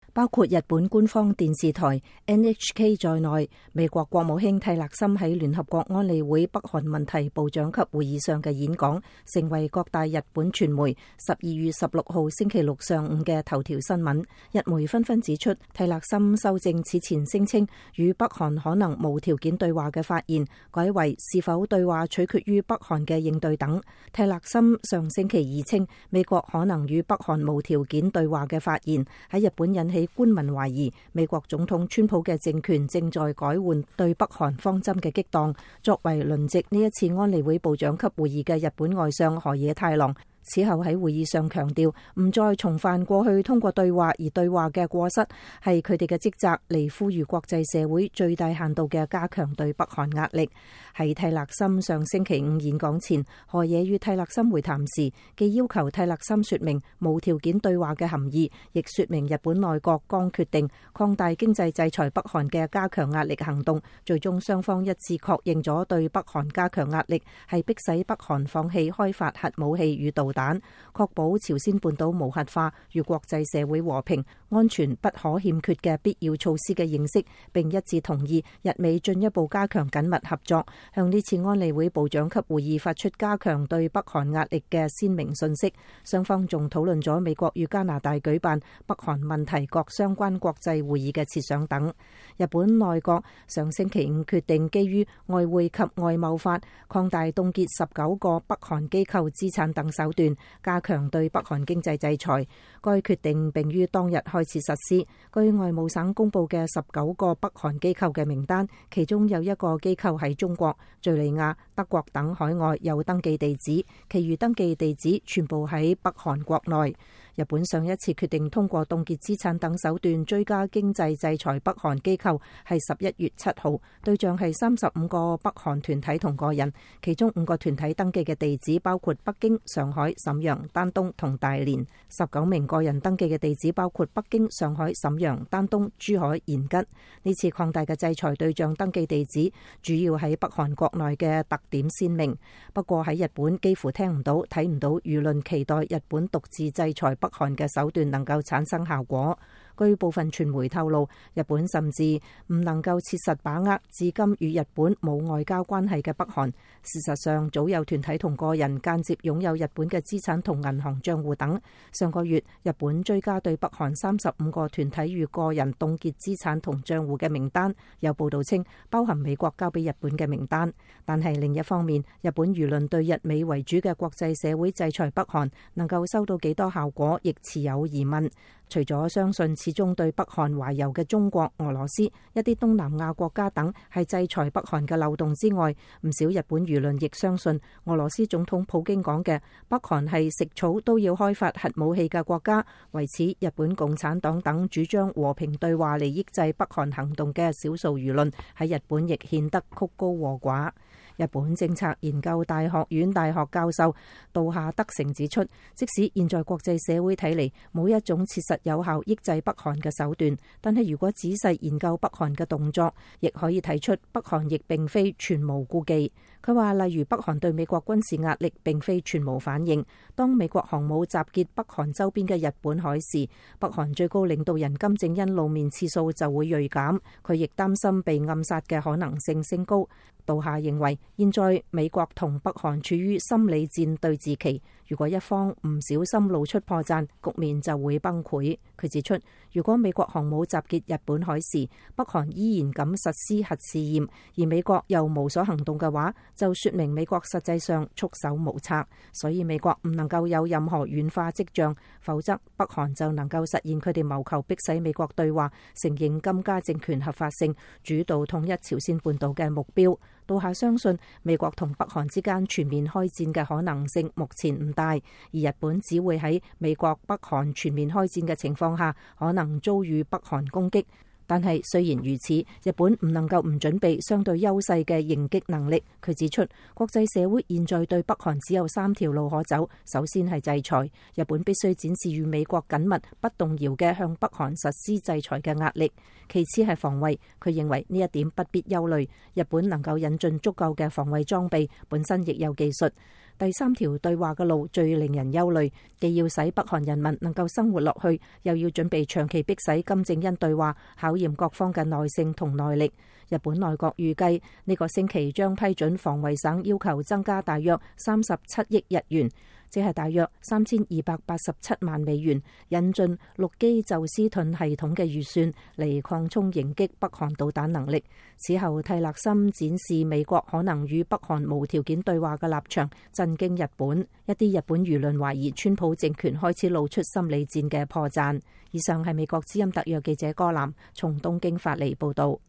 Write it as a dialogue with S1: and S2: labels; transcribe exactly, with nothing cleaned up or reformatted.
S1: 包括日本官方電視台 N H K 在內，美國國務卿蒂勒森喺聯合國安理會北韓問題部長級會議上嘅演講，成為各大日本傳媒十二月十六號星期六上午嘅頭條新聞。日媒紛紛指出，蒂勒森修正此前聲稱與北韓可能無條件對話嘅發言，改為是否對話取決於北韓嘅應對等。蒂勒森上星期二稱，美國可能與北韓無條件對話嘅發言喺日本引起官民懷疑，美國總統川普嘅政權正在改換對北韓方針嘅激盪。作為輪值呢一次安理會部長級會議嘅日本外相河野太郎，此後喺會議上強調，唔再重犯過去通過對話而對話嘅過失，係佢哋嘅職責，嚟呼籲國際社會最大限度嘅加強對北韓壓力。喺蒂勒森上星期五演講前，河野與蒂勒森會談時，既要求蒂勒森說明無條件對話嘅含義，亦說明日本內閣剛決定擴大經濟制裁北韓嘅加強壓力行動。最終雙方一致確認咗對北韓加強壓力係迫使北韓放棄開發核武器與導彈，確保朝鮮半島無核化與國際社會和平安全不可欠缺嘅必要措施嘅認識，並一致同意日美進一步加強緊密合作，向呢次安理會部長級會議發出加強對北韓壓力嘅鮮明信息。雙方仲討論咗美國與加拿大舉辦北韓問題各相關國際會議嘅設想等。日本內閣上星期五決定基於外匯及外貿法，擴大凍結十九個北韓機構資產等手段，加強對北韓經濟制裁。該決定並於當日開始實施。據外務省公布嘅十九個北韓機構嘅名單，其中有一個機構喺中國、敘利亞、德國等海外有登記地址，其餘登記地址全部喺北韓國內。日本上一次決定通過凍結資產等手段追加經濟制裁北韓機構係十一月七號，對象係三十五個北韓團體同個人，其中五個團體登記嘅地址包括北京、上海、瀋陽、丹東同大連，十九名個人登記嘅地址包括北京、上海、瀋陽、丹東、珠海、延吉。呢次擴大嘅制裁對象登記地址主要喺北韓國內嘅特點鮮明，不過喺日本幾乎聽唔到、睇唔到輿論期待日本獨自制裁北韓嘅手段能夠產生效果。據部分傳媒透露，日本甚至唔能夠切實把握至今與日本冇外交關係嘅北韓。事實上，早有團體同個人間接擁有日本嘅資產同銀行賬戶等。上個月，日本追加對北韓三十五個團體與個人凍結資產同賬戶嘅名單，有報道稱包含美國交俾日本嘅名單。但係另一方面，日本輿論對日美為主嘅國際社會制裁北韓能夠收到幾多效果，亦持有疑問。除咗相信始終對北韓懷柔嘅中國、俄羅斯、一啲東南亞國家等係制裁北韓嘅漏洞之外，唔少日本輿論亦相信俄羅斯總統普京講嘅北韓係食草都要開發核武器嘅國家。為此，日本共產黨等主張和平對話嚟抑制北韓行動嘅少數輿論喺日本亦顯得曲高和寡。日本政策研究大學院大學教授渡下德成指出，即使現在國際社會睇嚟冇一種切實有效抑制北韓嘅手段，但係如果仔細研究北韓嘅動作，亦可以睇出北韓亦並非全無顧忌。佢話，例如北韓對美國軍事壓力並非全無反應。當美國航母集結北韓周邊嘅日本海時，北韓最高領導人金正恩露面次數就會銳減。佢亦擔心被暗殺嘅可能性升高。渡下認為，現在美國同北韓處於心理戰對峙期，如果一方唔小心露出破綻，局面就會崩潰。佢指出，如果美國航母集結日本海時，北韓依然敢實施核試驗，而美國又無所行動嘅話，就說明美國實際上束手無策。所以美國唔能夠有任何軟化跡象，否則北韓就能夠實現佢哋謀求迫使美國對話、承認金家政權合法性、主導統一朝鮮半島嘅目標。渡下相信美國同北韓之間全面開戰嘅可能性目前唔大，而日本只會喺美國北韓全面開戰嘅情況下可能遭遇北韓攻擊。但係雖然如此，日本唔能夠唔準備相對優勢嘅迎擊能力。佢指出，國際社會現在對北韓只有三條路可走，首先係制裁，日本必須展示與美國緊密不動搖嘅向北韓實施制裁嘅壓力；其次係防衛，佢認為呢一點不必憂慮，日本能夠引進足夠嘅防衛裝備，本身亦有技術。 第三條對話嘅路最令人憂慮，既要使北韓人民能夠生活落去，又要準備長期迫使金正恩對話，考驗各方嘅耐性同耐力。日本內閣預計呢個星期將批准防衛省要求增加大約三十七億日元，即係大約三千二百八十七萬美元，引進陸基宙斯盾系統嘅預算嚟擴充迎擊北韓導彈能力。此後，蒂勒森展示美國可能與北韓無條件對話嘅立場，震驚日本。一啲日本輿論懷疑川普政權開始露出心理戰嘅破綻。以上係美國之音特約記者柯南從東京發嚟報道。